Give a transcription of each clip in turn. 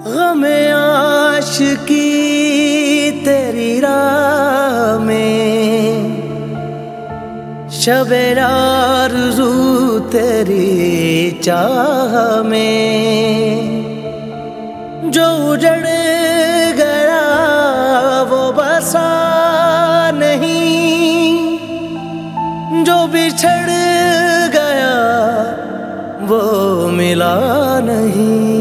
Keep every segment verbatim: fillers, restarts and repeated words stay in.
गमे आशिकी तेरी राह में, शबे आरज़ू तेरी चाह में। जो उजड़ गया वो बसा नहीं, जो बिछड़ गया वो मिला नहीं।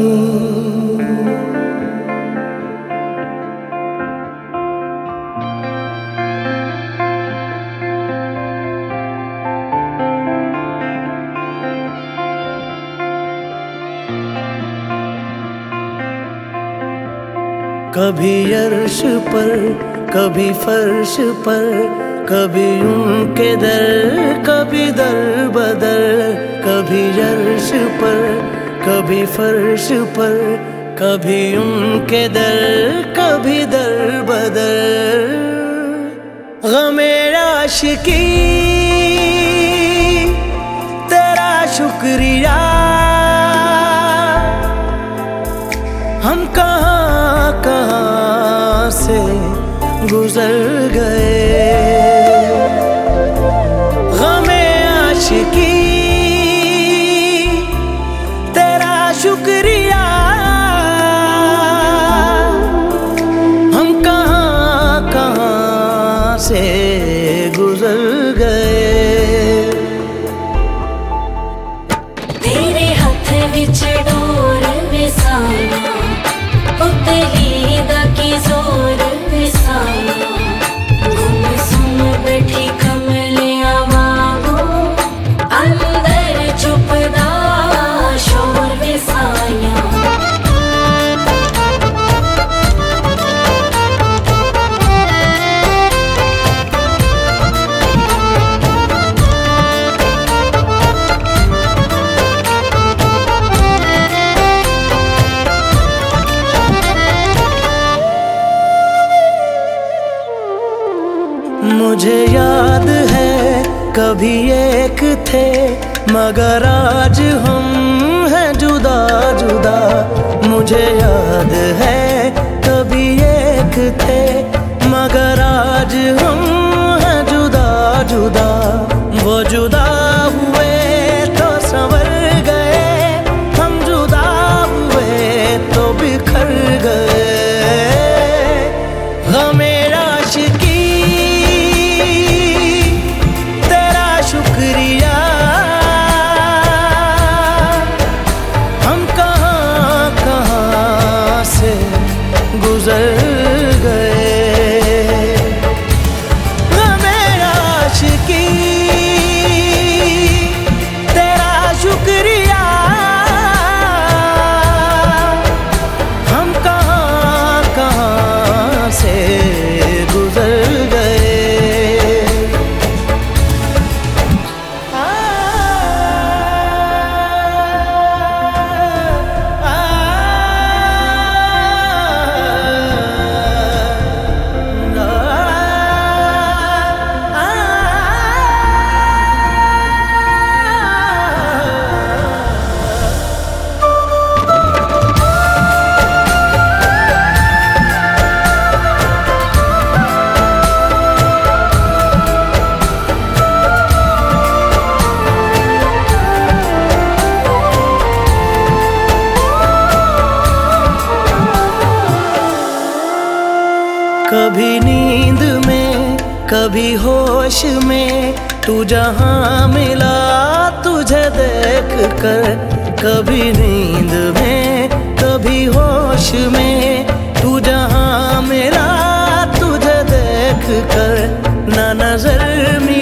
कभी अर्श पर कभी फर्श पर, कभी उनके दर कभी दर बदर। कभी अर्श पर कभी फर्श पर, कभी उनके दर कभी दर बदर। गमे आशिकी तेरा शुक्रिया, हम कहाँ कहाँ से गुजर गए। गमे आशिकी तेरा शुक्रिया, हम कहाँ कहाँ से गुजर गए। तेरे हाथ विच डोर विसाना, उतली दा की जोर विसाना। गुम सुम बैठी कमलिया वांगू, अंदर चुपदा शोर विसाया। मुझे याद है कभी एक थे, मगर आज हम हैं जुदा जुदा। मुझे याद है कभी एक थे, मगर आज हम हैं जुदा जुदा। वो जुदा हुए तो संवर गए, हम जुदा हुए तो बिखर गए। गमे आशिकी शुक्रिया, हम कहाँ कहाँ से गुजर गए। गमे आशिकी तेरा शुक्रिया, हम कहाँ कहाँ से गुजर गए। कभी नींद में कभी होश में, तू जहाँ मिला तुझे देख कर। कभी नींद में कभी होश में, तू जहाँ मिला तुझे देख कर। ना नजर